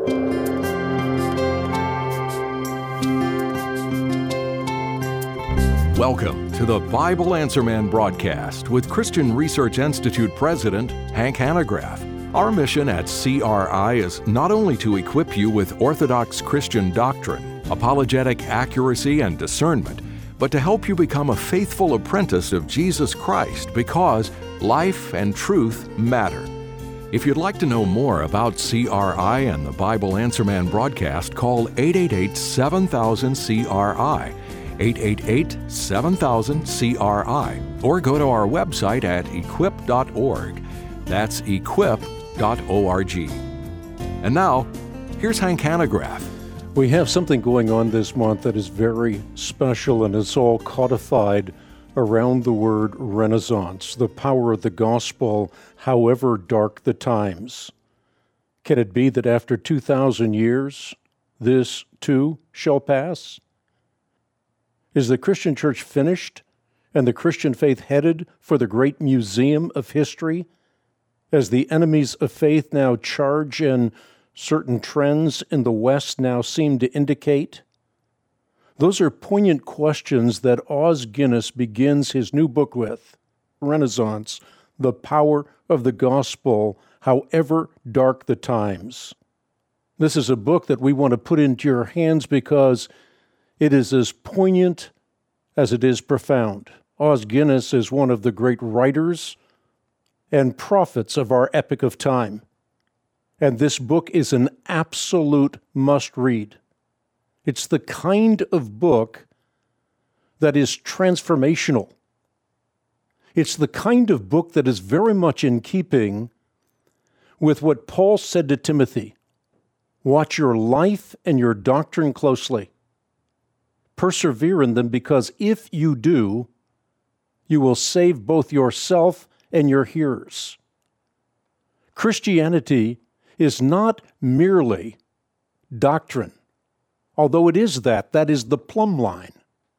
Welcome to the Bible Answer Man broadcast with Christian Research Institute President Hank Hanegraaff. Our mission at CRI is not only to equip you with orthodox Christian doctrine, apologetic accuracy, and discernment, but to help you become a faithful apprentice of Jesus Christ because life and truth matter. If you'd like to know more about CRI and the Bible Answer Man broadcast, call 888-7000-CRI. 888-7000-CRI, or go to our website at equip.org. That's equip.org. And now, here's Hank Hanegraaff. We have something going on this month that is very special, and it's all codified around the word Renaissance, the power of the gospel, however dark the times. Can it be that after 2,000 years, this too shall pass? Is the Christian church finished and the Christian faith headed for the great museum of history as the enemies of faith now charge and certain trends in the West now seem to indicate? Those are poignant questions that Os Guinness begins his new book with, Renaissance, the power of the gospel, however dark the times. This is a book that we want to put into your hands because it is as poignant as it is profound. Os Guinness is one of the great writers and prophets of our epoch of time. And this book is an absolute must-read. It's the kind of book that is transformational. It's the kind of book that is very much in keeping with what Paul said to Timothy. Watch your life and your doctrine closely. Persevere in them, because if you do, you will save both yourself and your hearers. Christianity is not merely doctrine, although it is that is the plumb line.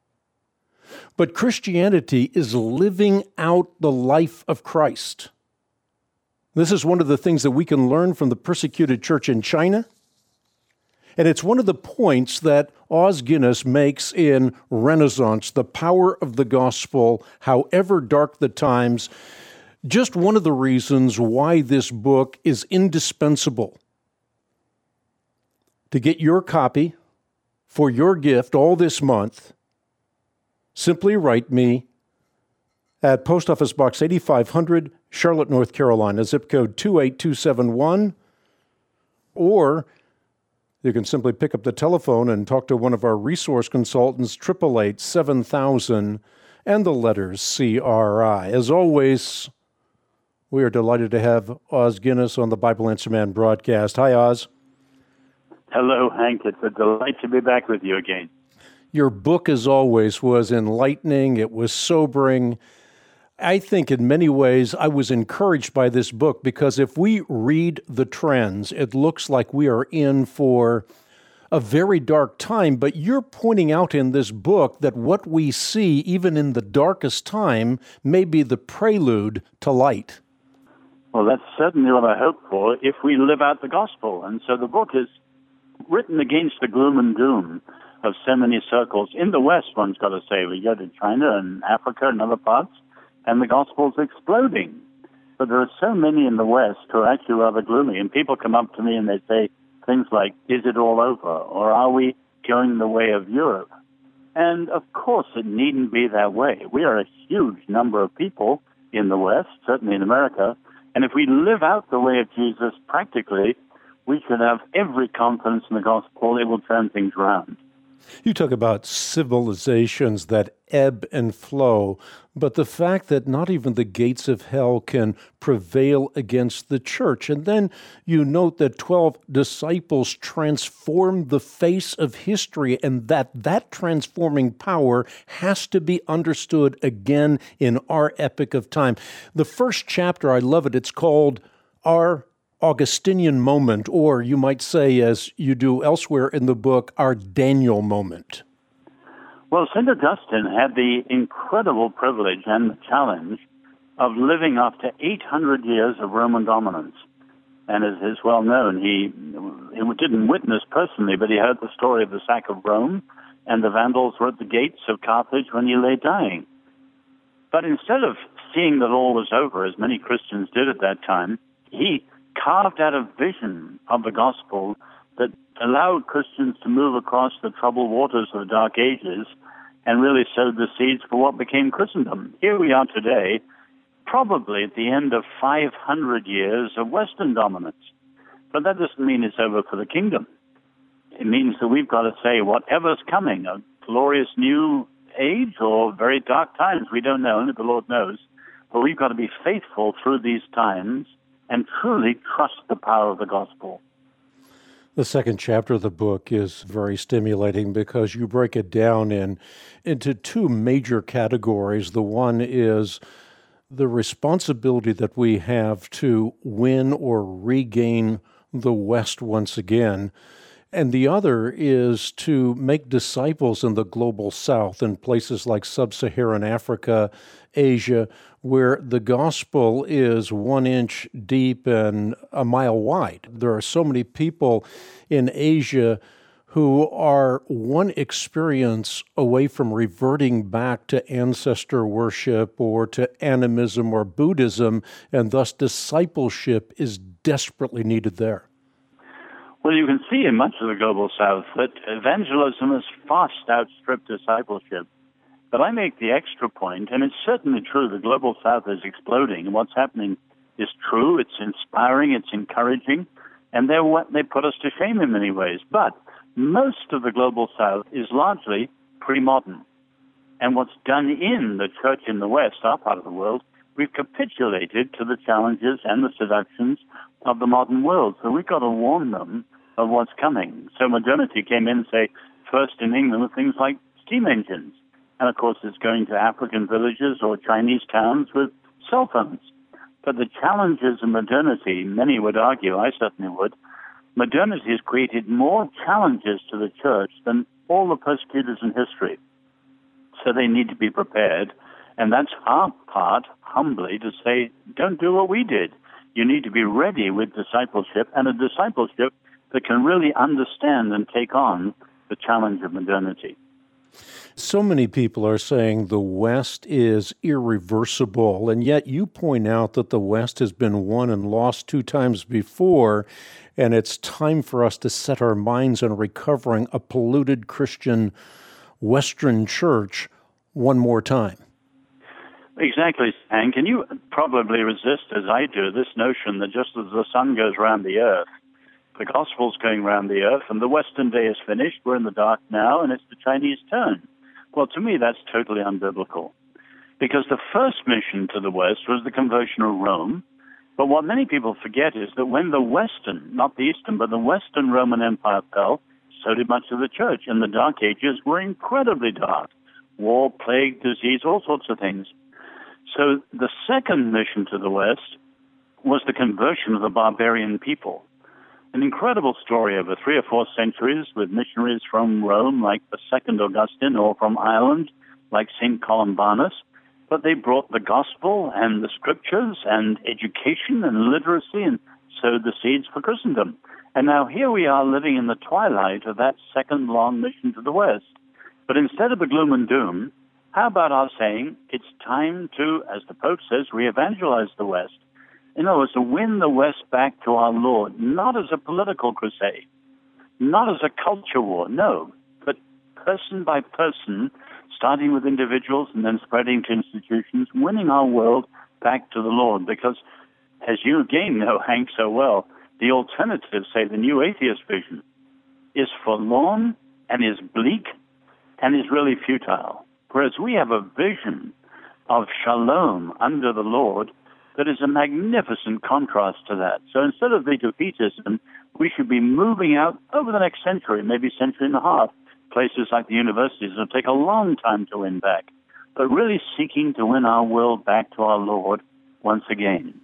But Christianity is living out the life of Christ. This is one of the things that we can learn from the persecuted church in China. And it's one of the points that Os Guinness makes in Renaissance, the power of the gospel, however dark the times. Just one of the reasons why this book is indispensable. To get your copy for your gift all this month, simply write me at Post Office Box 8500, Charlotte, North Carolina, zip code 28271, or you can simply pick up the telephone and talk to one of our resource consultants, 888-7000, and the letters CRI. As always, we are delighted to have Os Guinness on the Bible Answer Man broadcast. Hi, Os. Hello, Hank. It's a delight to be back with you again. Your book, as always, was enlightening. It was sobering. I think in many ways I was encouraged by this book because if we read the trends, it looks like we are in for a very dark time. But you're pointing out in this book that what we see, even in the darkest time, may be the prelude to light. Well, that's certainly what I hope for if we live out the gospel. And so the book is written against the gloom and doom of so many circles. In the West, one's got to say, we go to China and Africa and other parts, and the gospel's exploding. But there are so many in the West who are actually rather gloomy. And people come up to me and they say things like, is it all over? Or are we going the way of Europe? And of course, it needn't be that way. We are a huge number of people in the West, certainly in America. And if we live out the way of Jesus practically, we should have every confidence in the gospel. It will turn things around. You talk about civilizations that ebb and flow, but the fact that not even the gates of hell can prevail against the church. And then you note that 12 disciples transformed the face of history, and that transforming power has to be understood again in our epoch of time. The first chapter, I love it. It's called Our Augustinian Moment, or you might say, as you do elsewhere in the book, Our Daniel Moment. Well, St. Augustine had the incredible privilege and the challenge of living after 800 years of Roman dominance. And as is well known, he didn't witness personally, but he heard the story of the sack of Rome, and the Vandals were at the gates of Carthage when he lay dying. But instead of seeing that all was over, as many Christians did at that time, he carved out a vision of the gospel that allowed Christians to move across the troubled waters of the Dark Ages and really sowed the seeds for what became Christendom. Here we are today, probably at the end of 500 years of Western dominance. But that doesn't mean it's over for the kingdom. It means that we've got to say whatever's coming, a glorious new age or very dark times, we don't know, only the Lord knows. But we've got to be faithful through these times and truly trust the power of the gospel. The second chapter of the book is very stimulating because you break it down into two major categories. The one is the responsibility that we have to win or regain the West once again. And the other is to make disciples in the global South, in places like sub-Saharan Africa, Asia, where the gospel is 1 inch deep and a mile wide. There are so many people in Asia who are one experience away from reverting back to ancestor worship or to animism or Buddhism, and thus discipleship is desperately needed there. Well, you can see in much of the global South that evangelism has fast outstripped discipleship. But I make the extra point, and it's certainly true, the global South is exploding, and what's happening is true, it's inspiring, it's encouraging, and they put us to shame in many ways. But most of the global South is largely pre-modern. And what's done in the church in the West, our part of the world, we've capitulated to the challenges and the seductions of the modern world. So we've got to warn them of what's coming. So modernity came in, say, first in England with things like steam engines. And of course it's going to African villages or Chinese towns with cell phones. But the challenges of modernity, many would argue, I certainly would, modernity has created more challenges to the church than all the persecutors in history. So they need to be prepared. And that's our part, humbly, to say, don't do what we did. You need to be ready with discipleship, and a discipleship that can really understand and take on the challenge of modernity. So many people are saying the West is irreversible, and yet you point out that the West has been won and lost 2 times before, and it's time for us to set our minds on recovering a polluted Christian Western church one more time. Exactly, Hank. And you probably resist, as I do, this notion that just as the sun goes around the earth, the gospel's going around the earth, and the Western day is finished, we're in the dark now, and it's the Chinese turn. Well, to me, that's totally unbiblical. Because the first mission to the West was the conversion of Rome. But what many people forget is that when the Western, not the Eastern, but the Western Roman Empire fell, so did much of the church. And the Dark Ages were incredibly dark. War, plague, disease, all sorts of things. So the second mission to the West was the conversion of the barbarian people. An incredible story over 3 or 4 centuries with missionaries from Rome like the Second Augustine or from Ireland like St. Columbanus. But they brought the gospel and the scriptures and education and literacy and sowed the seeds for Christendom. And now here we are living in the twilight of that second long mission to the West. But instead of the gloom and doom, how about our saying it's time to, as the Pope says, re-evangelize the West? In other words, to win the West back to our Lord, not as a political crusade, not as a culture war, no, but person by person, starting with individuals and then spreading to institutions, winning our world back to the Lord. Because, as you again know, Hank, so well, the alternative, say, the new atheist vision, is forlorn and is bleak and is really futile. Whereas we have a vision of shalom under the Lord that is a magnificent contrast to that. So instead of the defeatism, we should be moving out over the next century, maybe century and a half, places like the universities. It'll take a long time to win back, but really seeking to win our world back to our Lord once again.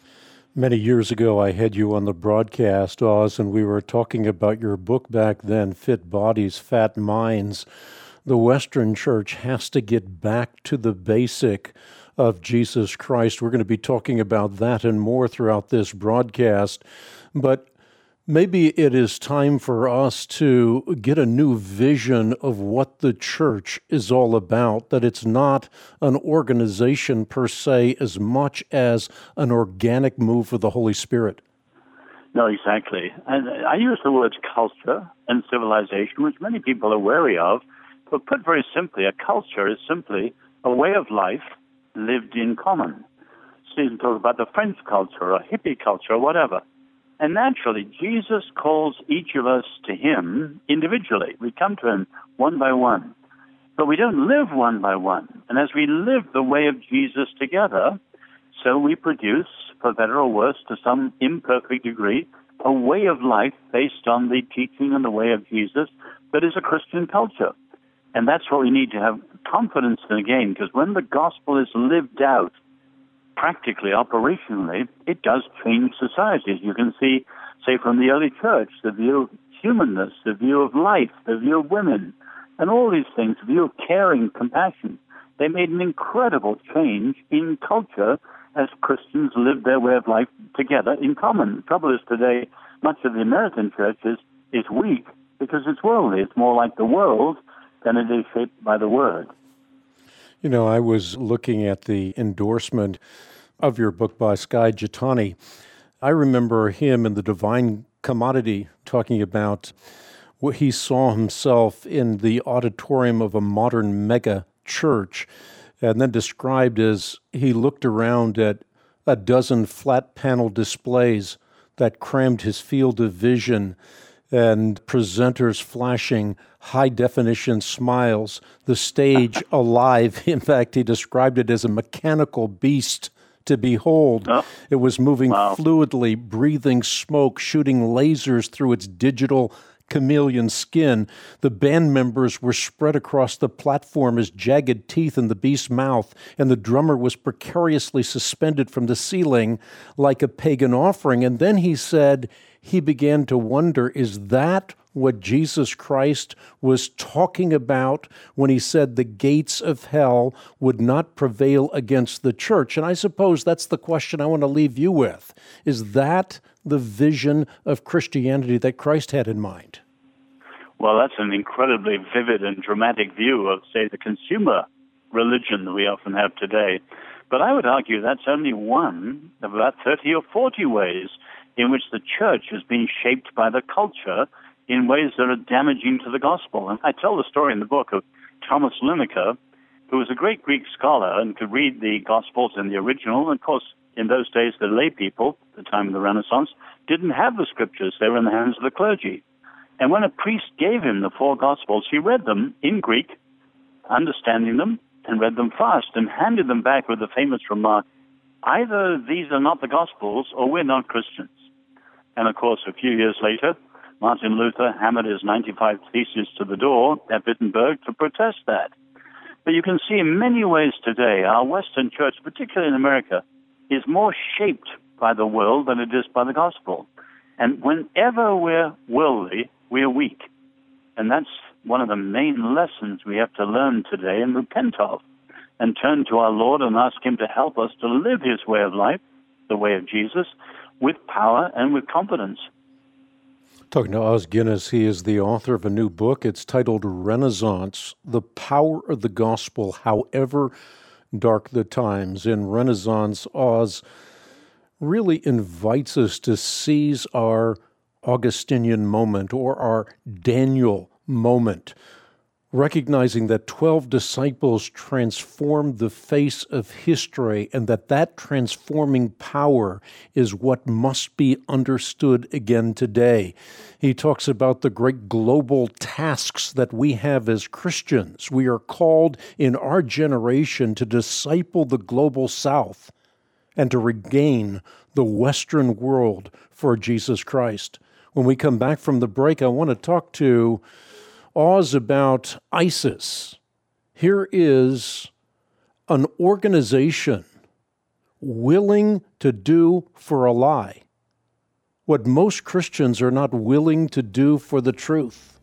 Many years ago, I had you on the broadcast, Oz, and we were talking about your book back then, Fit Bodies, Fat Minds. The Western Church has to get back to the basic of Jesus Christ. We're going to be talking about that and more throughout this broadcast. But Maybe it is time for us to get a new vision of what the church is all about, that it's not an organization per se as much as an organic move of the Holy Spirit. No, exactly. And I use the words culture and civilization, which many people are wary of, but put very simply, a culture is simply a way of life lived in common. So you can talk about the French culture or hippie culture or whatever. And naturally, Jesus calls each of us to him individually. We come to him one by one. But we don't live one by one. And as we live the way of Jesus together, so we produce, for better or worse, to some imperfect degree, a way of life based on the teaching and the way of Jesus that is a Christian culture. And that's what we need to have confidence in again, because when the gospel is lived out, practically, operationally, it does change societies. You can see, say, from the early church, the view of humanness, the view of life, the view of women, and all these things, the view of caring, compassion. They made an incredible change in culture as Christians lived their way of life together in common. The trouble is today, much of the American church is weak because it's worldly. It's more like the world than it is shaped by the Word. You know, I was looking at the endorsement of your book by Skye Jethani. I remember him in The Divine Commodity talking about what he saw himself in the auditorium of a modern mega church, and then described as he looked around at a dozen flat panel displays that crammed his field of vision, and presenters flashing high-definition smiles, the stage alive. In fact, he described it as a mechanical beast to behold. Oh. It was moving fluidly, breathing smoke, shooting lasers through its digital chameleon skin. The band members were spread across the platform as jagged teeth in the beast's mouth, and the drummer was precariously suspended from the ceiling like a pagan offering. And then he said he began to wonder, is that what Jesus Christ was talking about when he said the gates of hell would not prevail against the church? And I suppose that's the question I want to leave you with. Is that the vision of Christianity that Christ had in mind? Well, that's an incredibly vivid and dramatic view of, say, the consumer religion that we often have today. But I would argue that's only one of about 30 or 40 ways in which the church has been shaped by the culture in ways that are damaging to the gospel. And I tell the story in the book of Thomas Linacre, who was a great Greek scholar and could read the Gospels in the original. And of course, in those days, the lay people, at the time of the Renaissance, didn't have the scriptures. They were in the hands of the clergy. And when a priest gave him the 4 Gospels, he read them in Greek, understanding them, and read them fast, and handed them back with the famous remark, either these are not the Gospels or we're not Christians. And of course, a few years later, Martin Luther hammered his 95 Theses to the door at Wittenberg to protest that. But you can see in many ways today, our Western church, particularly in America, is more shaped by the world than it is by the gospel. And whenever we're worldly, we're weak. And that's one of the main lessons we have to learn today and repent of, and turn to our Lord and ask him to help us to live his way of life, the way of Jesus, with power and with confidence. Talking to Os Guinness, he is the author of a new book. It's titled Renaissance, The Power of the Gospel, However Dark the Times. In Renaissance, Os really invites us to seize our Augustinian moment or our Daniel moment, recognizing that 12 disciples transformed the face of history and that transforming power is what must be understood again today. He talks about the great global tasks that we have as Christians. We are called in our generation to disciple the global South and to regain the Western world for Jesus Christ. When we come back from the break, I want to talk to Os about ISIS. Here is an organization willing to do for a lie what most Christians are not willing to do for the truth.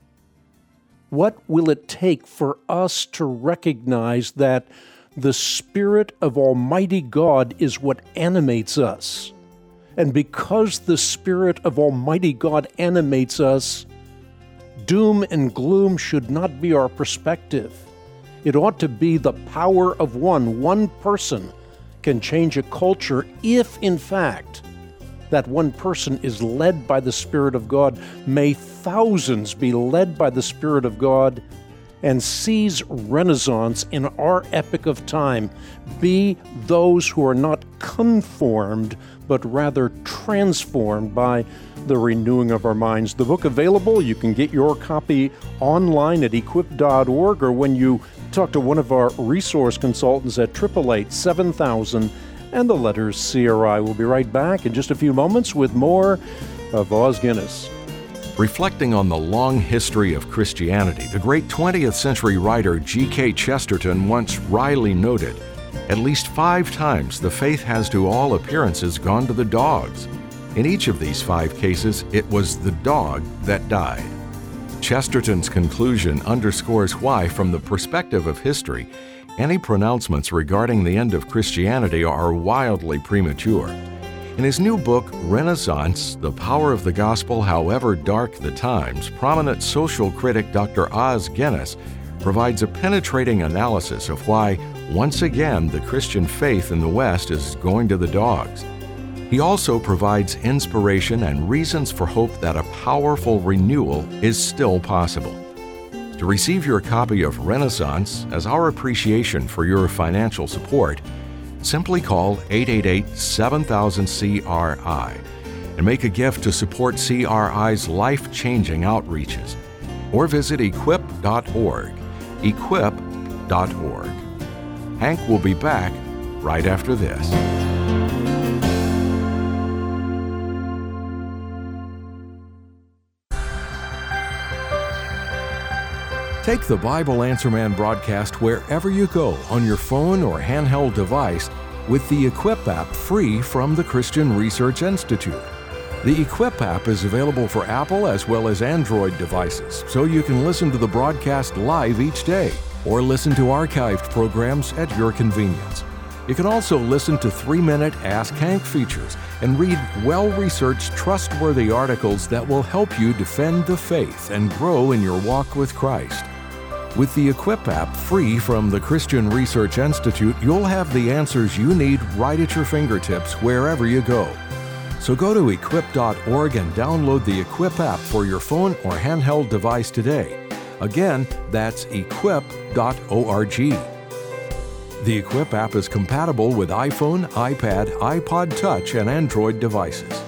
What will it take for us to recognize that the Spirit of Almighty God is what animates us, And because the Spirit of Almighty God animates us, doom and gloom should not be our perspective. It ought to be the power of one person can change a culture if, in fact, that one person is led by the Spirit of God. May thousands be led by the Spirit of God and seize Renaissance in our epoch of time. Be those who are not conformed, but rather transformed by the renewing of our minds. The book available, you can get your copy online at equip.org, or when you talk to one of our resource consultants at 888-7000 and the letters CRI. We'll be right back in just a few moments with more of Os Guinness. Reflecting on the long history of Christianity, the great 20th century writer G.K. Chesterton once wryly noted, "At least 5 times the faith has to all appearances gone to the dogs. In each of these 5 cases, it was the dog that died." Chesterton's conclusion underscores why, from the perspective of history, any pronouncements regarding the end of Christianity are wildly premature. In his new book, Renaissance, The Power of the Gospel However Dark the Times, prominent social critic Dr. Os Guinness provides a penetrating analysis of why, once again, the Christian faith in the West is going to the dogs. He also provides inspiration and reasons for hope that a powerful renewal is still possible. To receive your copy of Renaissance as our appreciation for your financial support, simply call 888-7000-CRI and make a gift to support CRI's life-changing outreaches. Or visit equip.org. Equip.org. Hank will be back right after this. Take the Bible Answer Man broadcast wherever you go on your phone or handheld device with the Equip app, free from the Christian Research Institute. The Equip app is available for Apple as well as Android devices, so you can listen to the broadcast live each day or listen to archived programs at your convenience. You can also listen to 3-minute Ask Hank features and read well-researched, trustworthy articles that will help you defend the faith and grow in your walk with Christ. With the Equip app, free from the Christian Research Institute, you'll have the answers you need right at your fingertips wherever you go. So go to equip.org and download the Equip app for your phone or handheld device today. Again, that's equip.org. The Equip app is compatible with iPhone, iPad, iPod Touch, and Android devices.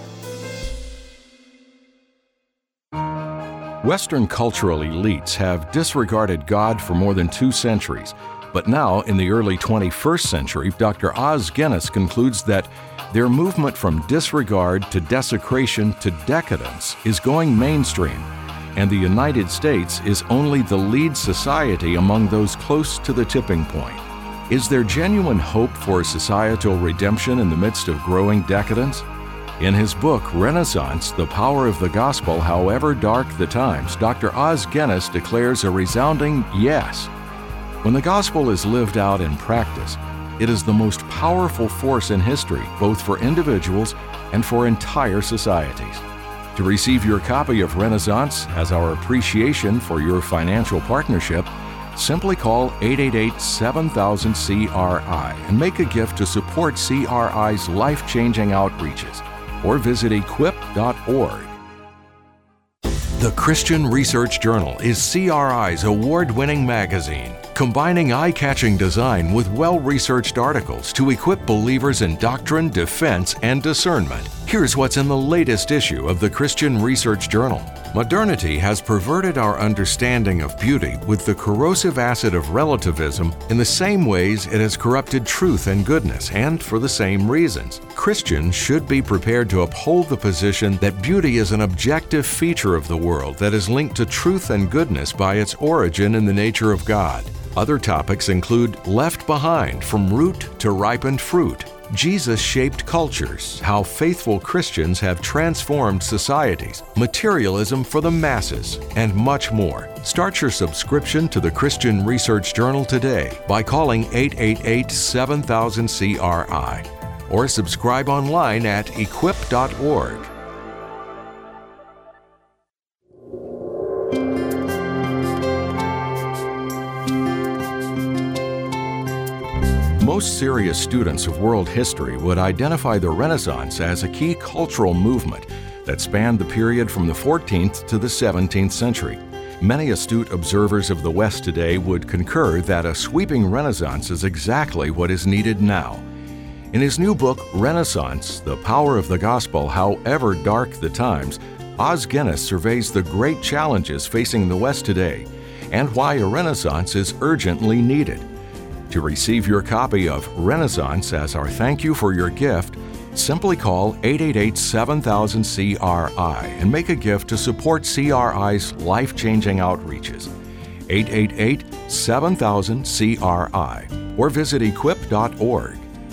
Western cultural elites have disregarded God for more than 2 centuries, but now, in the early 21st century, Dr. Os Guinness concludes that their movement from disregard to desecration to decadence is going mainstream, and the United States is only the lead society among those close to the tipping point. Is there genuine hope for societal redemption in the midst of growing decadence? In his book, Renaissance, The Power of the Gospel However Dark the Times, Dr. Os Guinness declares a resounding yes. When the gospel is lived out in practice, it is the most powerful force in history, both for individuals and for entire societies. To receive your copy of Renaissance as our appreciation for your financial partnership, simply call 888-7000-CRI and make a gift to support CRI's life-changing outreaches, or visit equip.org. The Christian Research Journal is CRI's award-winning magazine, combining eye-catching design with well-researched articles to equip believers in doctrine, defense, and discernment. Here's what's in the latest issue of the Christian Research Journal. Modernity has perverted our understanding of beauty with the corrosive acid of relativism in the same ways it has corrupted truth and goodness, and for the same reasons. Christians should be prepared to uphold the position that beauty is an objective feature of the world that is linked to truth and goodness by its origin in the nature of God. Other topics include Left Behind, From Root to Ripened Fruit, Jesus-shaped cultures, how faithful Christians have transformed societies, materialism for the masses, and much more. Start your subscription to the Christian Research Journal today by calling 888-7000-CRI. or subscribe online at equip.org. Most serious students of world history would identify the Renaissance as a key cultural movement that spanned the period from the 14th to the 17th century. Many astute observers of the West today would concur that a sweeping Renaissance is exactly what is needed now. In his new book, Renaissance: The Power of the Gospel, However Dark the Times, Os Guinness surveys the great challenges facing the West today and why a Renaissance is urgently needed. To receive your copy of Renaissance as our thank you for your gift, simply call 888-7000-CRI and make a gift to support CRI's life-changing outreaches. 888-7000-CRI or visit equip.org.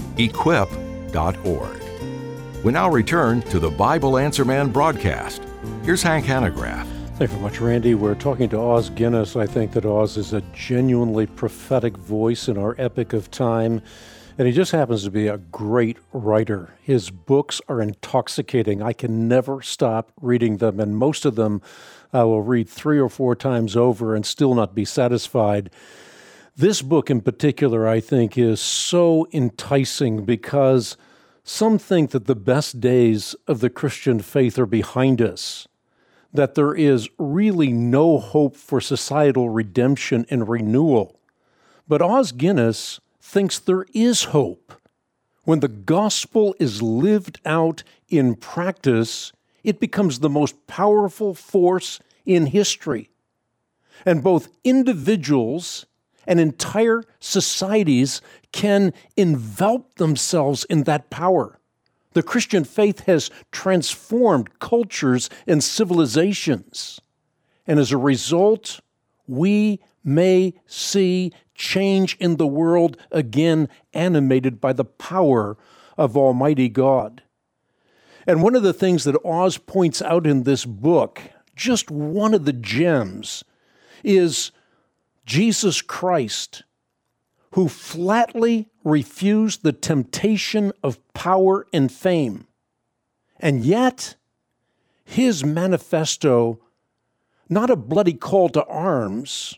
Equip.org. We now return to the Bible Answer Man broadcast. Here's Hank Hanegraaff. Thank you very much, Randy. We're talking to Os Guinness. I think that Os is a genuinely prophetic voice in our epic of time, and he just happens to be a great writer. His books are intoxicating. I can never stop reading them, and most of them I will read 3 or 4 times over and still not be satisfied. This book in particular, I think, is so enticing because some think that the best days of the Christian faith are behind us, that there is really no hope for societal redemption and renewal. But Os Guinness thinks there is hope. When the gospel is lived out in practice, it becomes the most powerful force in history. And both individuals and entire societies can envelop themselves in that power. The Christian faith has transformed cultures and civilizations. And as a result, we may see change in the world again animated by the power of Almighty God. And one of the things that Os points out in this book, just one of the gems, is Jesus Christ, who flatly refused the temptation of power and fame. And yet, his manifesto, not a bloody call to arms,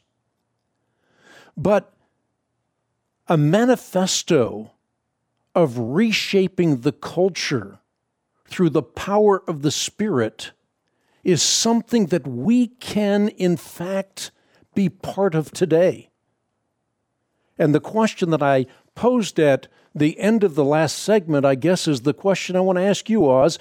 but a manifesto of reshaping the culture through the power of the Spirit, is something that we can, in fact, be part of today. And the question that I posed at the end of the last segment, I guess, is the question I want to ask you, Os.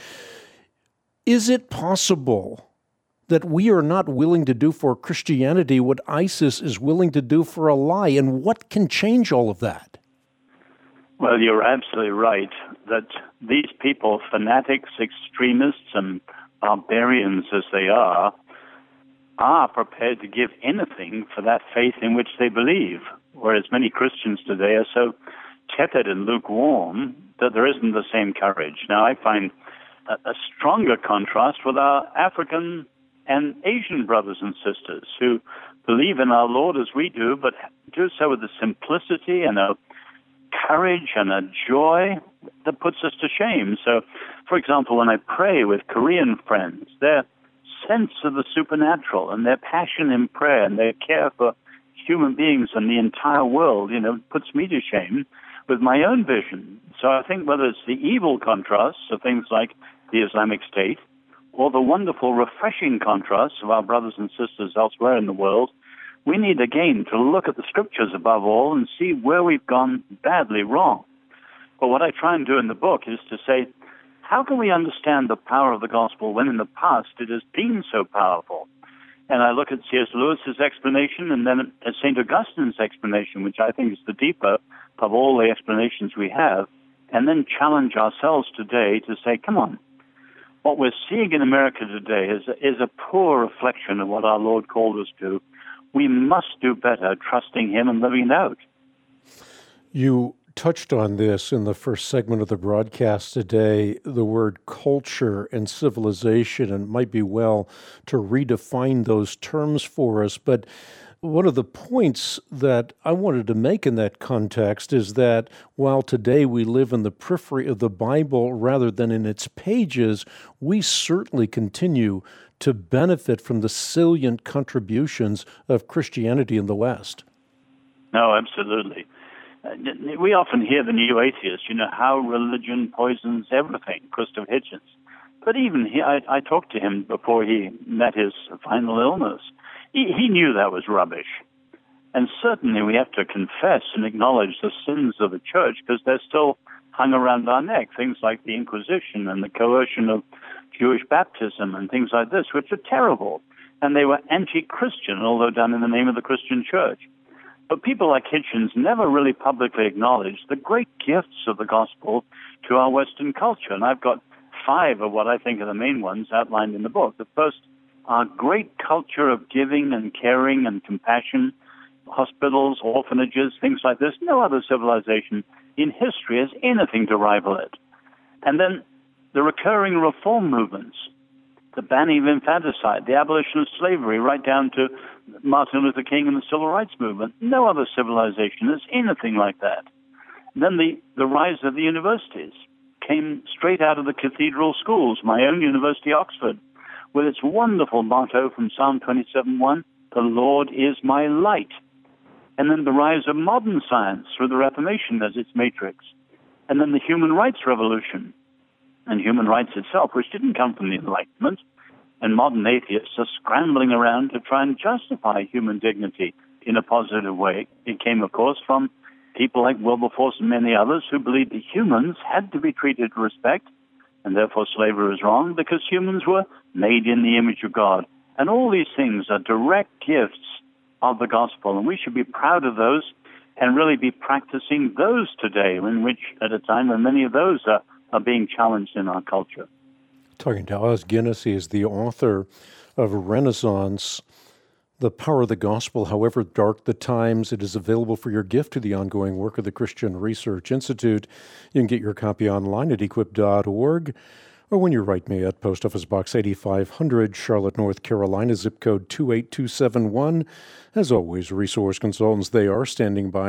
Is it possible that we are not willing to do for Christianity what ISIS is willing to do for a lie? And what can change all of that? Well, you're absolutely right that these people, fanatics, extremists, and barbarians as they are prepared to give anything for that faith in which they believe, whereas many Christians today are so tepid and lukewarm that there isn't the same courage. Now, I find a stronger contrast with our African and Asian brothers and sisters who believe in our Lord as we do, but do so with a simplicity and a courage and a joy that puts us to shame. So, for example, when I pray with Korean friends, their sense of the supernatural and their passion in prayer and their care for human beings and the entire world, puts me to shame with my own vision. So I think whether it's the evil contrasts of things like the Islamic State or the wonderful, refreshing contrasts of our brothers and sisters elsewhere in the world, we need again to look at the Scriptures above all and see where we've gone badly wrong. But what I try and do in the book is to say, how can we understand the power of the gospel when in the past it has been so powerful? And I look at C.S. Lewis's explanation and then at St. Augustine's explanation, which I think is the deeper of all the explanations we have, and then challenge ourselves today to say, come on, what we're seeing in America today is a poor reflection of what our Lord called us to. We must do better trusting Him and living it out. You touched on this in the first segment of the broadcast today, the word culture and civilization, and it might be well to redefine those terms for us. But One of the points that I wanted to make in that context is that while today we live in the periphery of the Bible rather than in its pages, we certainly continue to benefit from the salient contributions of Christianity in the West. No, absolutely. We often hear the new atheists, how religion poisons everything, Christopher Hitchens. But even he, I talked to him before he met his final illness. He knew that was rubbish. And certainly we have to confess and acknowledge the sins of the church because they're still hung around our neck, things like the Inquisition and the coercion of Jewish baptism and things like this, which are terrible. And they were anti-Christian, although done in the name of the Christian church. But people like Hitchens never really publicly acknowledged the great gifts of the gospel to our Western culture. And I've got 5 of what I think are the main ones outlined in the book. The first, our great culture of giving and caring and compassion, hospitals, orphanages, things like this. No other civilization in history has anything to rival it. And then the recurring reform movements, the banning of infanticide, the abolition of slavery, right down to Martin Luther King and the Civil Rights Movement. No other civilization has anything like that. And then the rise of the universities came straight out of the cathedral schools, my own university, Oxford, with its wonderful motto from Psalm 27:1, "The Lord is my light." And then the rise of modern science through the Reformation as its matrix. And then the human rights revolution and human rights itself, which didn't come from the Enlightenment. And modern atheists are scrambling around to try and justify human dignity in a positive way. It came, of course, from people like Wilberforce and many others who believed that humans had to be treated with respect, and therefore slavery was wrong because humans were made in the image of God. And all these things are direct gifts of the gospel, and we should be proud of those and really be practicing those today, in which at a time when many of those are being challenged in our culture. Talking to Os Guinness, he is the author of Renaissance, The Power of the Gospel, However Dark the Times. It is available for your gift to the ongoing work of the Christian Research Institute. You can get your copy online at equip.org, or when you write me at Post Office Box 8500, Charlotte, North Carolina, zip code 28271. As always, resource consultants, they are standing by,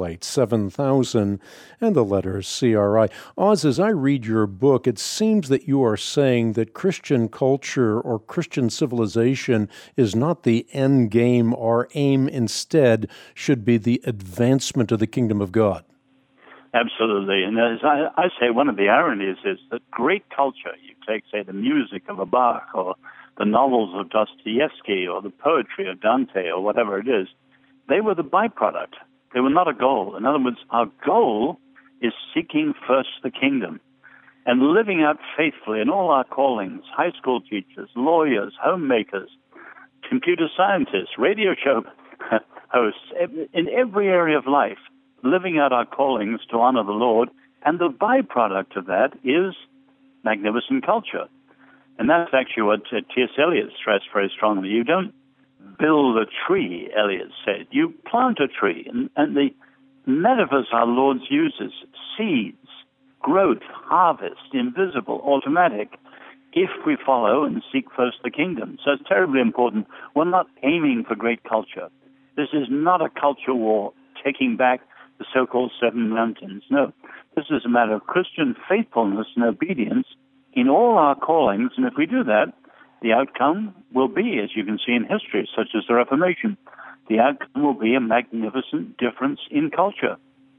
888-7000, and the letters CRI. Oz, as I read your book, it seems that you are saying that Christian culture or Christian civilization is not the end game. Our aim instead should be the advancement of the kingdom of God. Absolutely. And as I say, one of the ironies is that great culture, you take, say, the music of a Bach or the novels of Dostoevsky or the poetry of Dante or whatever it is, they were the byproduct. They were not a goal. In other words, our goal is seeking first the kingdom and living out faithfully in all our callings, high school teachers, lawyers, homemakers, computer scientists, radio show hosts, in every area of life, living out our callings to honor the Lord, and the byproduct of that is magnificent culture. And that's actually what T.S. Eliot stressed very strongly. You don't build a tree, Eliot said. You plant a tree. And the metaphors our Lord uses, seeds, growth, harvest, invisible, automatic, if we follow and seek first the kingdom. So it's terribly important. We're not aiming for great culture. This is not a culture war taking back the so-called 7 mountains. No, this is a matter of Christian faithfulness and obedience in all our callings, and if we do that, the outcome will be, as you can see in history, such as the Reformation, the outcome will be a magnificent difference in culture.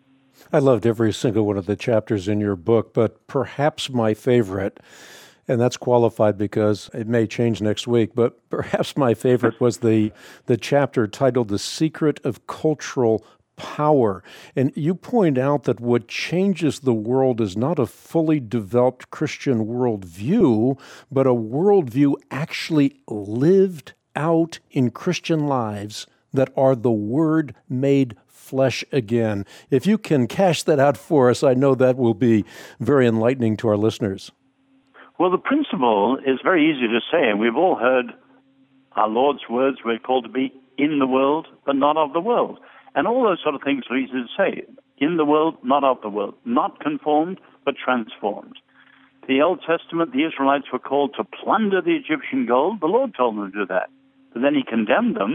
I loved every single one of the chapters in your book, but perhaps my favorite, and that's qualified because it may change next week, but perhaps my favorite was the chapter titled The Secret of Cultural Power. And you point out that what changes the world is not a fully developed Christian worldview, but a worldview actually lived out in Christian lives that are the Word made flesh again. If you can cash that out for us, I know that will be very enlightening to our listeners. Well, the principle is very easy to say, and we've all heard our Lord's words, we're called to be in the world, but not of the world. And all those sort of things are easy to say. In the world, not of the world. Not conformed, but transformed. The Old Testament, the Israelites were called to plunder the Egyptian gold. The Lord told them to do that. But then he condemned them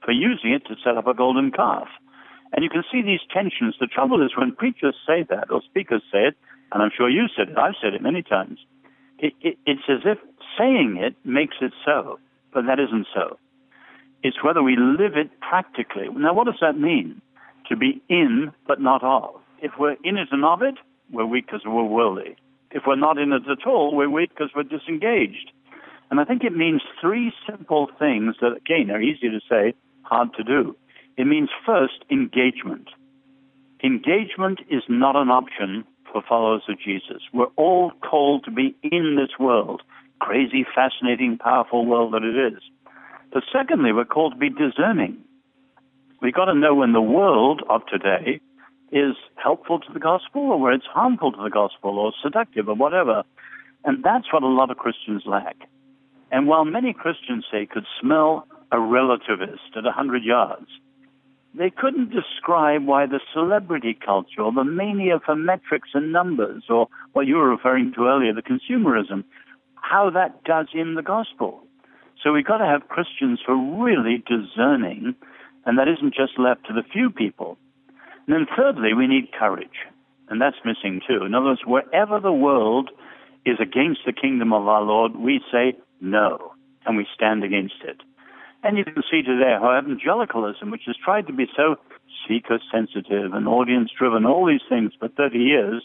for using it to set up a golden calf. And you can see these tensions. The trouble is when preachers say that, or speakers say it, and I'm sure you said it, I've said it many times, it's as if saying it makes it so, but that isn't so. It's whether we live it practically. Now, what does that mean? To be in, but not of. If we're in it and of it, we're weak because we're worldly. If we're not in it at all, we're weak because we're disengaged. And I think it means three simple things that, again, are easy to say, hard to do. It means, first, engagement. Engagement is not an option for followers of Jesus. We're all called to be in this world, crazy, fascinating, powerful world that it is. But secondly, we're called to be discerning. We've got to know when the world of today is helpful to the gospel or where it's harmful to the gospel or seductive or whatever. And that's what a lot of Christians lack. And while many Christians, say, could smell a relativist at 100 yards, they couldn't describe why the celebrity culture or the mania for metrics and numbers or what you were referring to earlier, the consumerism, how that does in the gospel. So we've got to have Christians who are really discerning, and that isn't just left to the few people. And then thirdly, we need courage, and that's missing too. In other words, wherever the world is against the kingdom of our Lord, we say no, and we stand against it. And you can see today how evangelicalism, which has tried to be so seeker-sensitive and audience-driven, all these things for 30 years,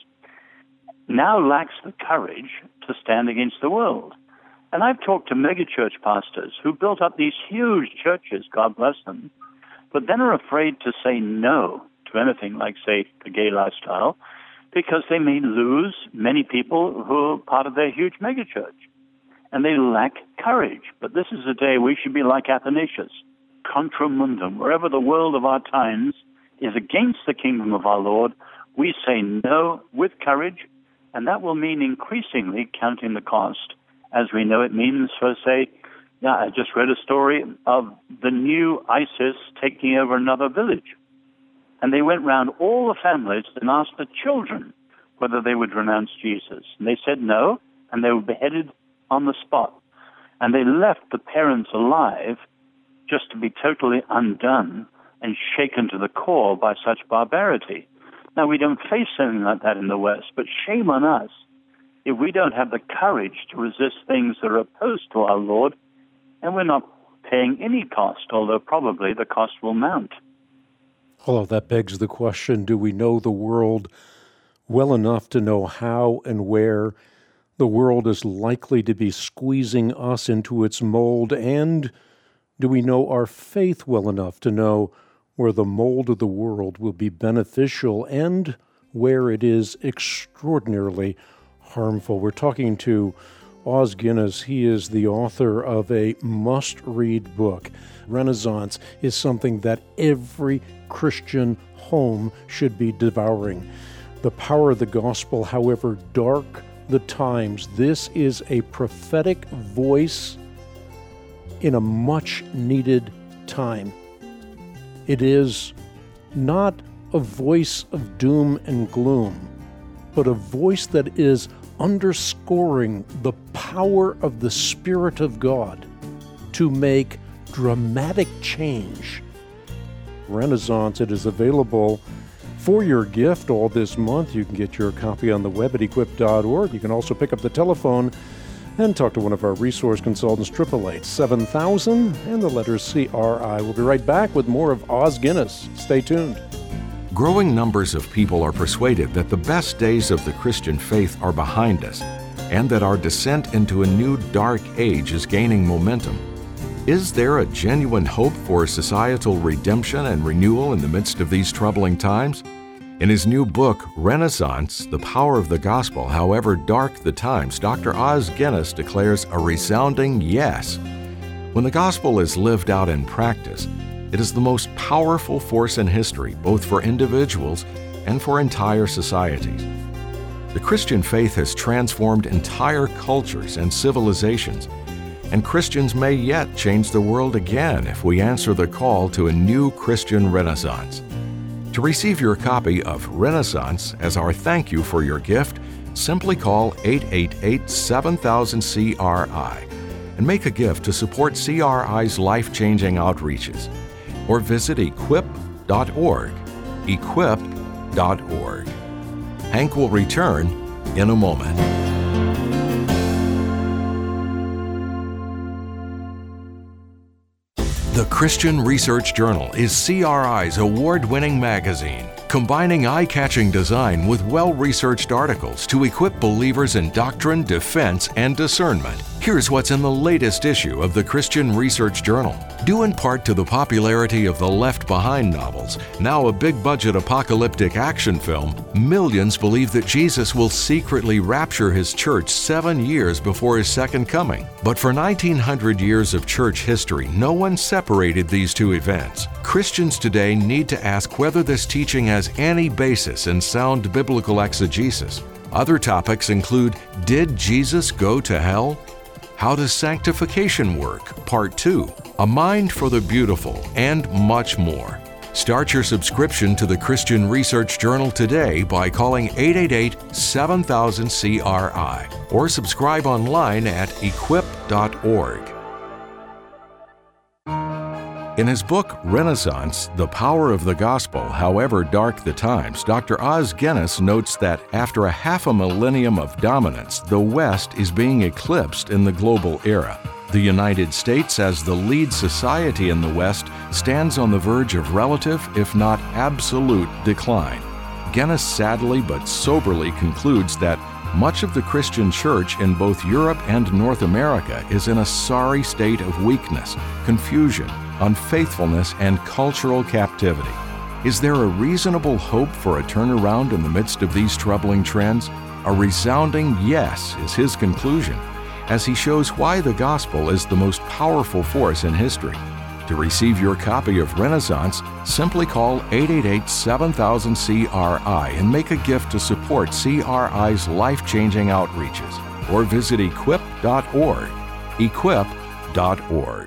now lacks the courage to stand against the world. And I've talked to megachurch pastors who built up these huge churches, God bless them, but then are afraid to say no to anything like, say, the gay lifestyle, because they may lose many people who are part of their huge megachurch. And they lack courage. But this is a day we should be like Athanasius, contra mundum. Wherever the world of our times is against the kingdom of our Lord, we say no with courage, and that will mean increasingly counting the cost, as we know it means for, say, I just read a story of the new ISIS taking over another village. And they went round all the families and asked the children whether they would renounce Jesus. And they said no, and they were beheaded on the spot. And they left the parents alive just to be totally undone and shaken to the core by such barbarity. Now, we don't face something like that in the West, but shame on us if we don't have the courage to resist things that are opposed to our Lord, and we're not paying any cost, although probably the cost will mount. Although that begs the question, do we know the world well enough to know how and where the world is likely to be squeezing us into its mold? And do we know our faith well enough to know where the mold of the world will be beneficial and where it is extraordinarily harmful? We're talking to Os Guinness. He is the author of a must-read book. Renaissance is something that every Christian home should be devouring. The power of the gospel, however dark the times. This is a prophetic voice in a much-needed time. It is not a voice of doom and gloom, but a voice that is underscoring the power of the Spirit of God to make dramatic change. Renaissance, it is available for your gift all this month. You can get your copy on the web at equip.org. You can also pick up the telephone and talk to one of our resource consultants, 888-7000, and the letters CRI. We'll be right back with more of Os Guinness. Stay tuned. Growing numbers of people are persuaded that the best days of the Christian faith are behind us and that our descent into a new dark age is gaining momentum. Is there a genuine hope for societal redemption and renewal in the midst of these troubling times? In his new book, Renaissance, The Power of the Gospel, However Dark the Times, Dr. Os Guinness declares a resounding yes. When the gospel is lived out in practice, it is the most powerful force in history, both for individuals and for entire societies. The Christian faith has transformed entire cultures and civilizations, and Christians may yet change the world again if we answer the call to a new Christian renaissance. To receive your copy of Renaissance as our thank you for your gift, simply call 888-7000-CRI and make a gift to support CRI's life-changing outreaches. or visit equip.org. Equip.org. Hank will return in a moment. The Christian Research Journal is CRI's award-winning magazine, combining eye-catching design with well-researched articles to equip believers in doctrine, defense, and discernment. Here's what's in the latest issue of the Christian Research Journal. Due in part to the popularity of the Left Behind novels, now a big-budget apocalyptic action film, millions believe that Jesus will secretly rapture his church 7 years before his second coming. But for 1900 years of church history, no one separated these two events. Christians today need to ask whether this teaching has any basis in sound biblical exegesis. Other topics include, did Jesus go to hell? How does sanctification work? Part 2. A Mind for the Beautiful, and much more. Start your subscription to the Christian Research Journal today by calling 888-7000-CRI or subscribe online at equip.org. In his book, Renaissance, The Power of the Gospel, However Dark the Times, Dr. Os Guinness notes that after a half a millennium of dominance, the West is being eclipsed in the global era. The United States, as the lead society in the West, stands on the verge of relative, if not absolute, decline. Guinness sadly but soberly concludes that much of the Christian church in both Europe and North America is in a sorry state of weakness, confusion, unfaithfulness, and cultural captivity. Is there a reasonable hope for a turnaround in the midst of these troubling trends? A resounding yes is his conclusion, as he shows why the gospel is the most powerful force in history. To receive your copy of Renaissance, simply call 888-7000-CRI and make a gift to support CRI's life-changing outreaches, or visit equip.org. Equip.org.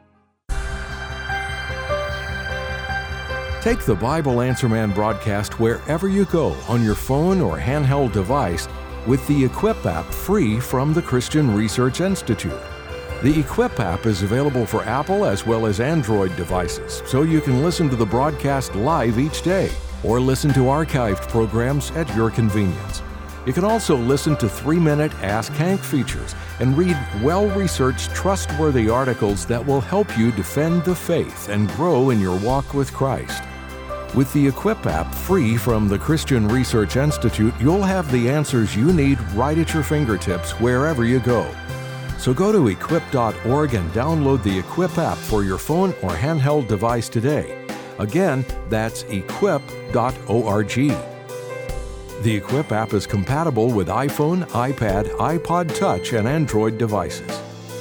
Take the Bible Answer Man broadcast wherever you go on your phone or handheld device with the Equip app, free from the Christian Research Institute. The Equip app is available for Apple as well as Android devices, so you can listen to the broadcast live each day or listen to archived programs at your convenience. You can also listen to 3-minute Ask Hank features and read well-researched, trustworthy articles that will help you defend the faith and grow in your walk with Christ. With the Equip app, free from the Christian Research Institute, you'll have the answers you need right at your fingertips wherever you go. So go to equip.org and download the Equip app for your phone or handheld device today. Again, that's equip.org. The Equip app is compatible with iPhone, iPad, iPod Touch, and Android devices.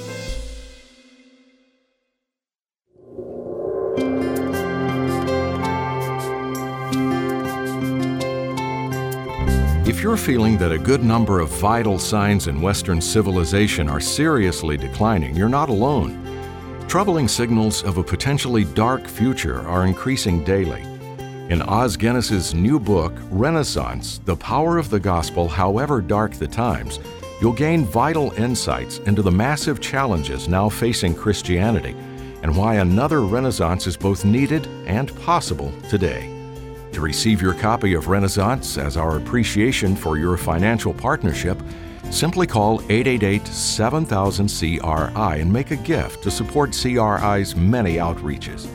If you're feeling that a good number of vital signs in Western civilization are seriously declining, you're not alone. Troubling signals of a potentially dark future are increasing daily. In Os Guinness's new book, Renaissance, The Power of the Gospel, However Dark the Times, you'll gain vital insights into the massive challenges now facing Christianity and why another Renaissance is both needed and possible today. To receive your copy of Renaissance as our appreciation for your financial partnership, simply call 888-7000-CRI and make a gift to support CRI's many outreaches.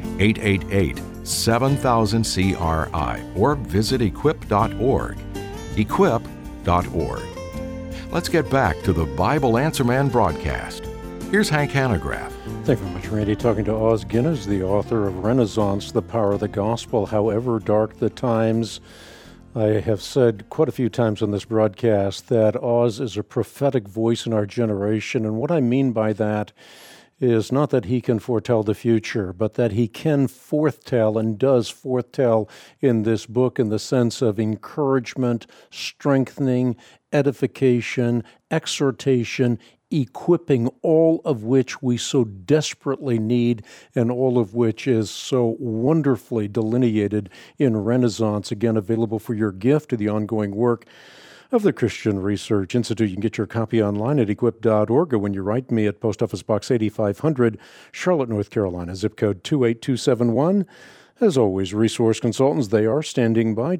888-7000-CRI or visit equip.org. Equip.org. Let's get back to the Bible Answer Man broadcast. Here's Hank Hanegraaff. Thank you very much, Randy. Talking to Os Guinness, the author of Renaissance, The Power of the Gospel, However Dark the Times. I have said quite a few times on this broadcast that Os is a prophetic voice in our generation, and what I mean by that is not that he can foretell the future, but that he can forthtell and does forthtell in this book in the sense of encouragement, strengthening, edification, exhortation, equipping, all of which we so desperately need and all of which is so wonderfully delineated in Renaissance. Again, available for your gift to the ongoing work of the Christian Research Institute. You can get your copy online at equip.org, or when you write me at Post Office Box 8500, Charlotte, North Carolina, zip code 28271. As always, resource consultants, they are standing by,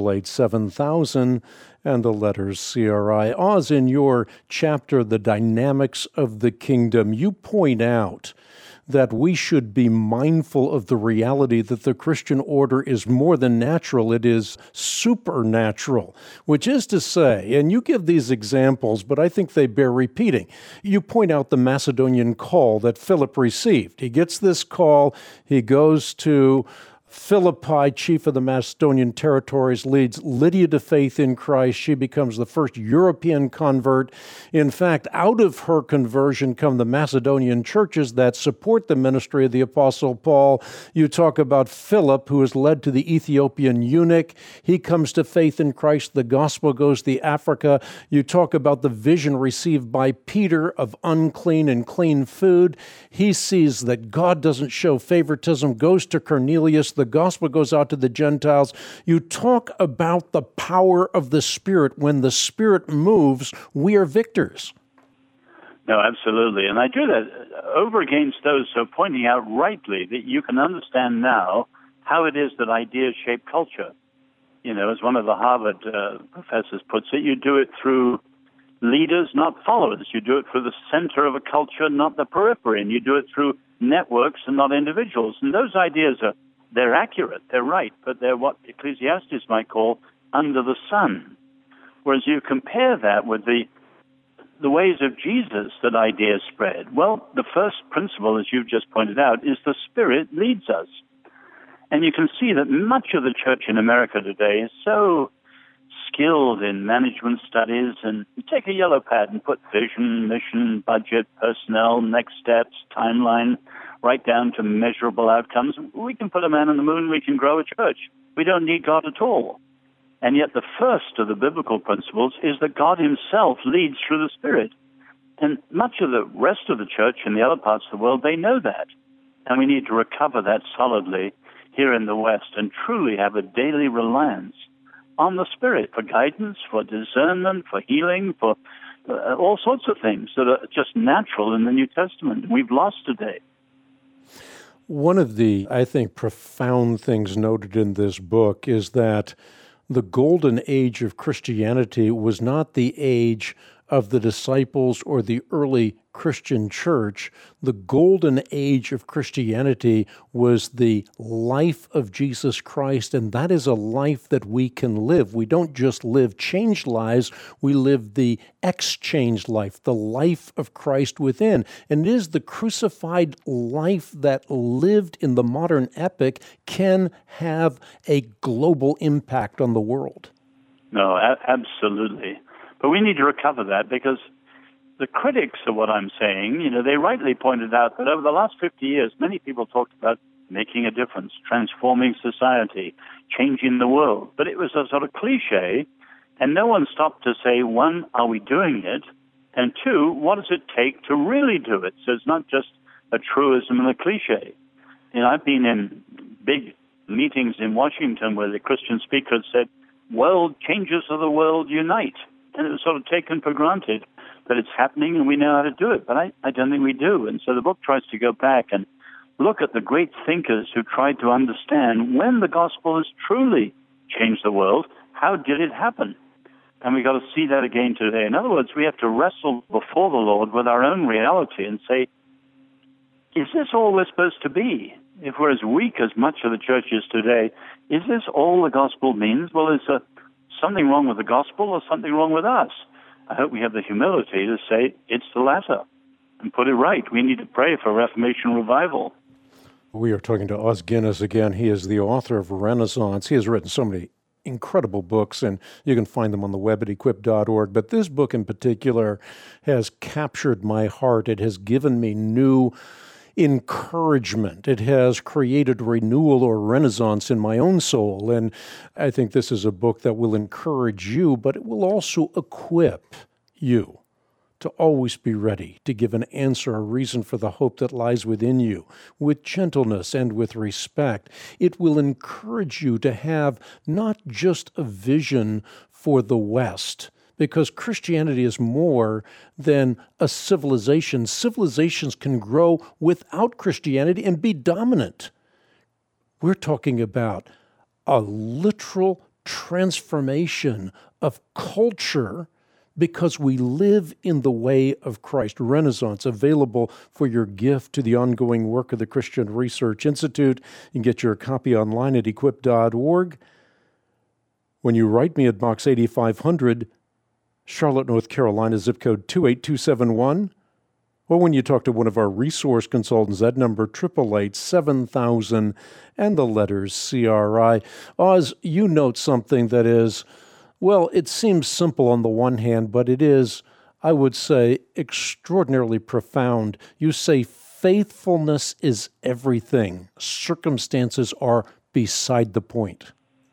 888-7000, and the letters CRI. Oz, in your chapter, The Dynamics of the Kingdom, you point out that we should be mindful of the reality that the Christian order is more than natural, it is supernatural, which is to say, and you give these examples, but I think they bear repeating. You point out the Macedonian call that Philip received. He gets this call, he goes to Philippi, chief of the Macedonian territories, leads Lydia to faith in Christ. She becomes the first European convert. In fact, out of her conversion come the Macedonian churches that support the ministry of the Apostle Paul. You talk about Philip, who is led to the Ethiopian eunuch. He comes to faith in Christ. The gospel goes to Africa. You talk about the vision received by Peter of unclean and clean food. He sees that God doesn't show favoritism, goes to Cornelius. The gospel goes out to the Gentiles. You talk about the power of the Spirit. When the Spirit moves, we are victors. No, absolutely. And I do that over against those who are pointing out rightly that you can understand now how it is that ideas shape culture. You know, as one of the Harvard professors puts it, you do it through leaders, not followers. You do it through the center of a culture, not the periphery. And you do it through networks and not individuals. And those ideas they're accurate, they're right, but they're what Ecclesiastes might call under the sun. Whereas you compare that with the ways of Jesus that ideas spread. Well, the first principle, as you've just pointed out, is the Spirit leads us. And you can see that much of the church in America today is so skilled in management studies, and you take a yellow pad and put vision, mission, budget, personnel, next steps, timeline, right down to measurable outcomes. We can put a man on the moon, we can grow a church. We don't need God at all. And yet the first of the biblical principles is that God himself leads through the Spirit. And much of the rest of the church in the other parts of the world, they know that. And we need to recover that solidly here in the West and truly have a daily reliance on the Spirit for guidance, for discernment, for healing, for all sorts of things that are just natural in the New Testament. We've lost today. One of the, I think, profound things noted in this book is that the golden age of Christianity was not the age of the disciples or the early Christian church. The golden age of Christianity was the life of Jesus Christ, and that is a life that we can live. We don't just live changed lives, we live the exchanged life, the life of Christ within. And it is the crucified life that lived in the modern epoch can have a global impact on the world. No, absolutely. But we need to recover that, because the critics of what I'm saying, you know, they rightly pointed out that over the last 50 years, many people talked about making a difference, transforming society, changing the world. But it was a sort of cliche, and no one stopped to say, one, are we doing it? And two, what does it take to really do it? So it's not just a truism and a cliche. You know, I've been in big meetings in Washington where the Christian speakers said, world changers of the world unite. And it was sort of taken for granted that it's happening and we know how to do it. But I don't think we do. And so the book tries to go back and look at the great thinkers who tried to understand when the gospel has truly changed the world, how did it happen? And we've got to see that again today. In other words, we have to wrestle before the Lord with our own reality and say, is this all we're supposed to be? If we're as weak as much of the church is today, is this all the gospel means? Well, is there something wrong with the gospel or something wrong with us? I hope we have the humility to say it's the latter and put it right. We need to pray for Reformation revival. We are talking to Os Guinness again. He is the author of Renaissance. He has written so many incredible books, and you can find them on the web at equip.org. But this book in particular has captured my heart. It has given me new encouragement. It has created renewal or renaissance in my own soul. And I think this is a book that will encourage you, but it will also equip you to always be ready to give an answer, a reason for the hope that lies within you, with gentleness and with respect. It will encourage you to have not just a vision for the West, because Christianity is more than a civilization. Civilizations can grow without Christianity and be dominant. We're talking about a literal transformation of culture because we live in the way of Christ. Renaissance, available for your gift to the ongoing work of the Christian Research Institute. You can get your copy online at equip.org. When you write me at Box 8500, Charlotte, North Carolina, zip code 28271, or when you talk to one of our resource consultants, that number 888-7000 and the letters CRI. Oz, you note something that is, well, it seems simple on the one hand, but it is, I would say, extraordinarily profound. You say faithfulness is everything. Circumstances are beside the point.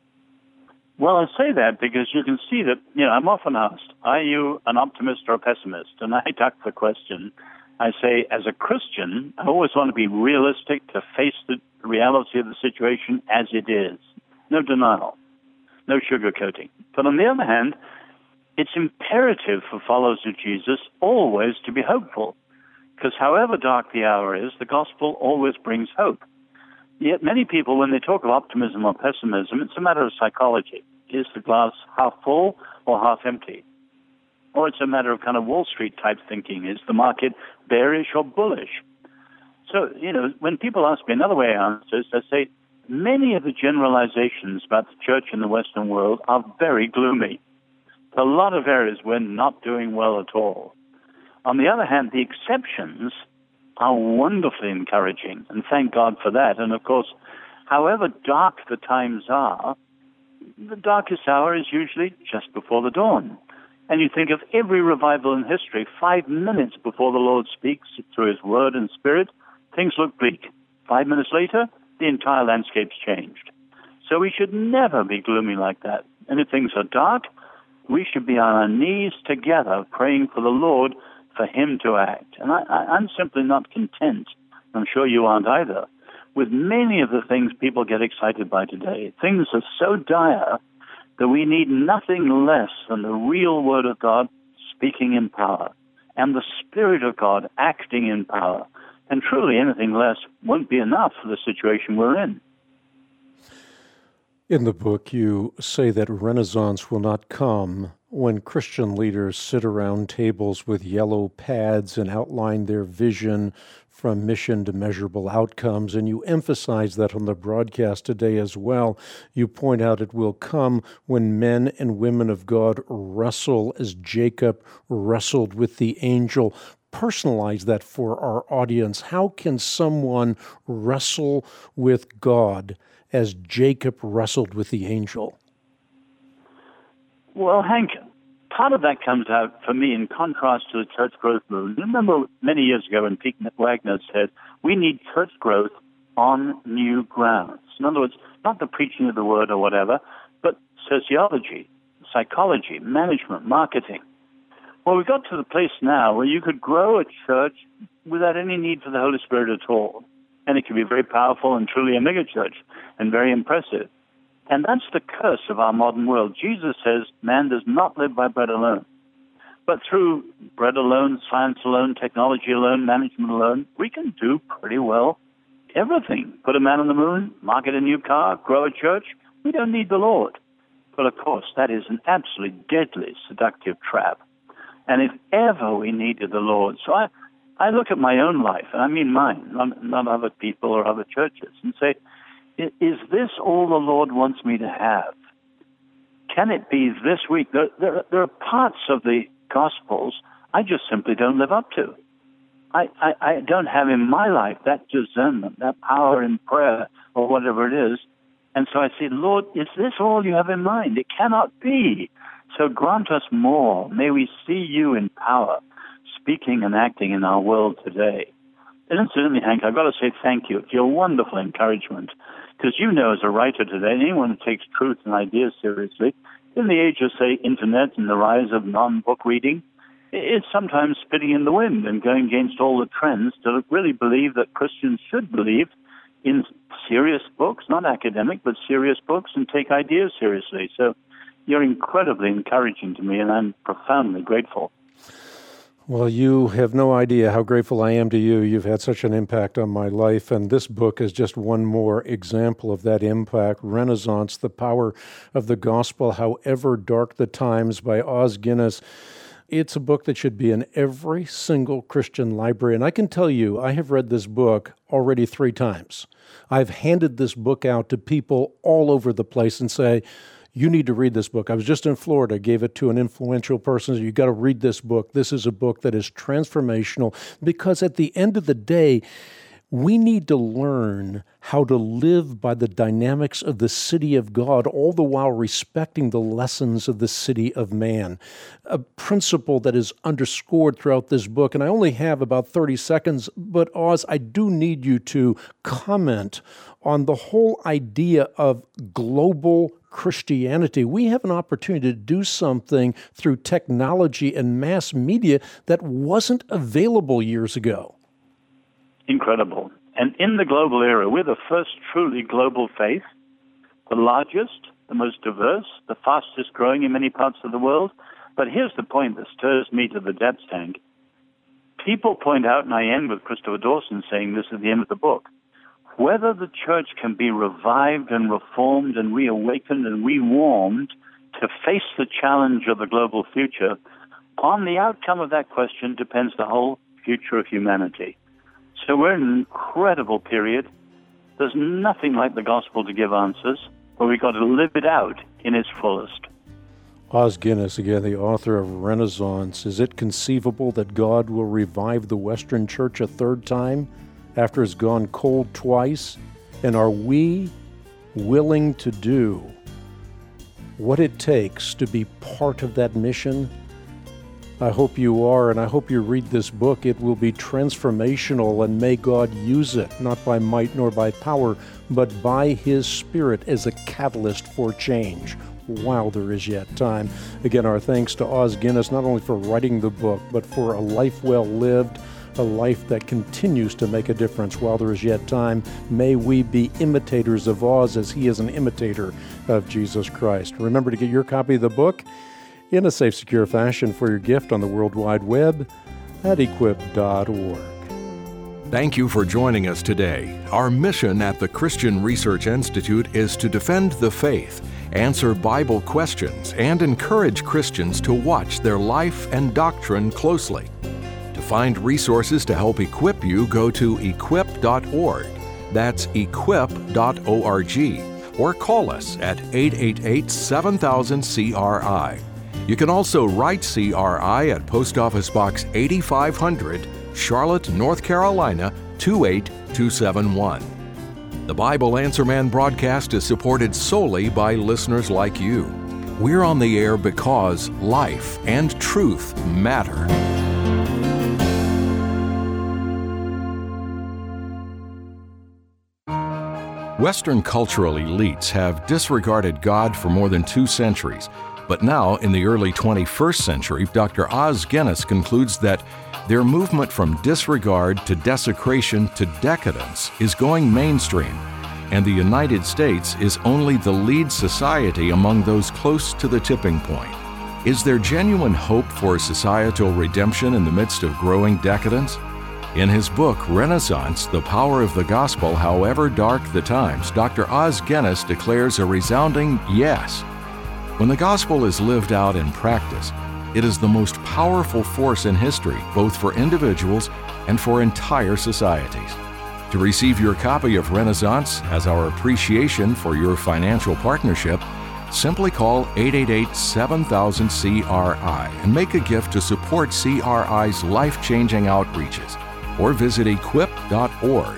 Well, I say that because you can see that, I'm often asked, are you an optimist or a pessimist? And I duck the question. I say, as a Christian, I always want to be realistic, to face the reality of the situation as it is. No denial, no sugarcoating. But on the other hand, it's imperative for followers of Jesus always to be hopeful, because however dark the hour is, the gospel always brings hope. Yet many people, when they talk of optimism or pessimism, it's a matter of psychology. Is the glass half full or half empty? Or it's a matter of kind of Wall Street type thinking. Is the market bearish or bullish? So, when people ask me another way I answer is, I say, many of the generalizations about the church in the Western world are very gloomy. A lot of areas we're not doing well at all. On the other hand, the exceptions are wonderfully encouraging, and thank God for that. And of course, however dark the times are, the darkest hour is usually just before the dawn. And you think of every revival in history, 5 minutes before the Lord speaks through His Word and Spirit, things look bleak. 5 minutes later, the entire landscape's changed. So we should never be gloomy like that. And if things are dark, we should be on our knees together praying for the Lord, for Him to act. And I'm simply not content, I'm sure you aren't either, with many of the things people get excited by today. Things are so dire that we need nothing less than the real Word of God speaking in power and the Spirit of God acting in power. And truly anything less won't be enough for the situation we're in. In the book, you say that Renaissance will not come when Christian leaders sit around tables with yellow pads and outline their vision from mission to measurable outcomes, and you emphasize that on the broadcast today as well. You point out it will come when men and women of God wrestle as Jacob wrestled with the angel. Personalize that for our audience. How can someone wrestle with God as Jacob wrestled with the angel? Well, Hank, part of that comes out for me in contrast to the church growth movement. Remember many years ago when Pete Wagner said, we need church growth on new grounds. In other words, not the preaching of the word or whatever, but sociology, psychology, management, marketing. Well, we've got to the place now where you could grow a church without any need for the Holy Spirit at all. And it can be very powerful and truly a megachurch and very impressive. And that's the curse of our modern world. Jesus says man does not live by bread alone. But through bread alone, science alone, technology alone, management alone, we can do pretty well everything. Put a man on the moon, market a new car, grow a church. We don't need the Lord. But of course, that is an absolutely deadly, seductive trap. And if ever we needed the Lord, so I look at my own life, and I mean mine, not other people or other churches, and say, is this all the Lord wants me to have? Can it be this week? There are parts of the Gospels I just simply don't live up to. I don't have in my life that discernment, that power in prayer or whatever it is. And so I say, Lord, is this all you have in mind? It cannot be. So grant us more. May we see you in power, speaking and acting in our world today. And incidentally, Hank, I've got to say thank you for your wonderful encouragement, because you know as a writer today, anyone who takes truth and ideas seriously, in the age of, say, internet and the rise of non-book reading, it's sometimes spitting in the wind and going against all the trends to really believe that Christians should believe in serious books, not academic, but serious books, and take ideas seriously. So You're incredibly encouraging to me, and I'm profoundly grateful. Well, you have no idea how grateful I am to you. You've had such an impact on my life, and this book is just one more example of that impact. Renaissance, The Power of the Gospel, However Dark the Times, by Os Guinness. It's a book that should be in every single Christian library, and I can tell you, I have read this book already 3 times. I've handed this book out to people all over the place and say, you need to read this book. I was just in Florida, gave it to an influential person. You got to read this book. This is a book that is transformational because at the end of the day, we need to learn how to live by the dynamics of the city of God, all the while respecting the lessons of the city of man. A principle that is underscored throughout this book, and I only have about 30 seconds, but Oz, I do need you to comment on the whole idea of global Christianity. We have an opportunity to do something through technology and mass media that wasn't available years ago. Incredible. And in the global era, we're the first truly global faith, the largest, the most diverse, the fastest growing in many parts of the world. But here's the point that stirs me to the depths, Hank. People point out, and I end with Christopher Dawson saying this at the end of the book, whether the church can be revived and reformed and reawakened and rewarmed to face the challenge of the global future, on the outcome of that question depends the whole future of humanity. So we're in an incredible period. There's nothing like the gospel to give answers, but we've got to live it out in its fullest. Os Guinness, again, the author of Renaissance. Is it conceivable that God will revive the Western Church a 3rd time after it's gone cold twice? And are we willing to do what it takes to be part of that mission? I hope you are, and I hope you read this book. It will be transformational, and may God use it, not by might nor by power, but by His Spirit as a catalyst for change while there is yet time. Again, our thanks to Os Guinness, not only for writing the book, but for a life well lived, a life that continues to make a difference while there is yet time. May we be imitators of Oz as he is an imitator of Jesus Christ. Remember to get your copy of the book in a safe, secure fashion for your gift on the World Wide Web at equip.org. Thank you for joining us today. Our mission at the Christian Research Institute is to defend the faith, answer Bible questions, and encourage Christians to watch their life and doctrine closely. To find resources to help equip you, go to equip.org. That's equip.org. Or call us at 888-7000-CRI. You can also write CRI at Post Office Box 8500, Charlotte, North Carolina, 28271. The Bible Answer Man broadcast is supported solely by listeners like you. We're on the air because life and truth matter. Western cultural elites have disregarded God for more than 2 centuries. But now, in the early 21st century, Dr. Os Guinness concludes that their movement from disregard to desecration to decadence is going mainstream, and the United States is only the lead society among those close to the tipping point. Is there genuine hope for societal redemption in the midst of growing decadence? In his book, Renaissance, The Power of the Gospel, However Dark the Times, Dr. Os Guinness declares a resounding yes. When the gospel is lived out in practice, it is the most powerful force in history, both for individuals and for entire societies. To receive your copy of Renaissance as our appreciation for your financial partnership, simply call 888-7000-CRI and make a gift to support CRI's life-changing outreaches, or visit equip.org.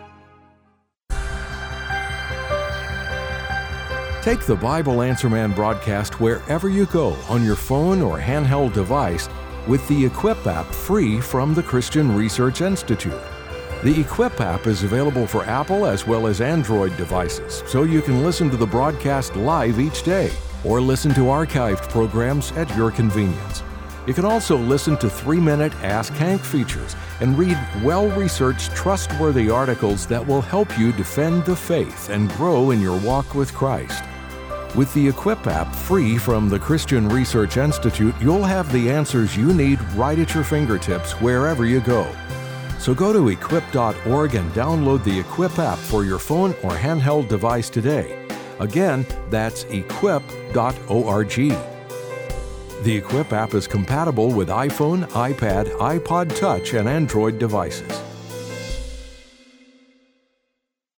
Take the Bible Answer Man broadcast wherever you go on your phone or handheld device with the Equip app free from the Christian Research Institute. The Equip app is available for Apple as well as Android devices, so you can listen to the broadcast live each day or listen to archived programs at your convenience. You can also listen to 3-minute Ask Hank features and read well-researched, trustworthy articles that will help you defend the faith and grow in your walk with Christ. With the Equip app free from the Christian Research Institute, you'll have the answers you need right at your fingertips wherever you go. So go to equip.org and download the Equip app for your phone or handheld device today. Again, that's equip.org. The Equip app is compatible with iPhone, iPad, iPod Touch, and Android devices.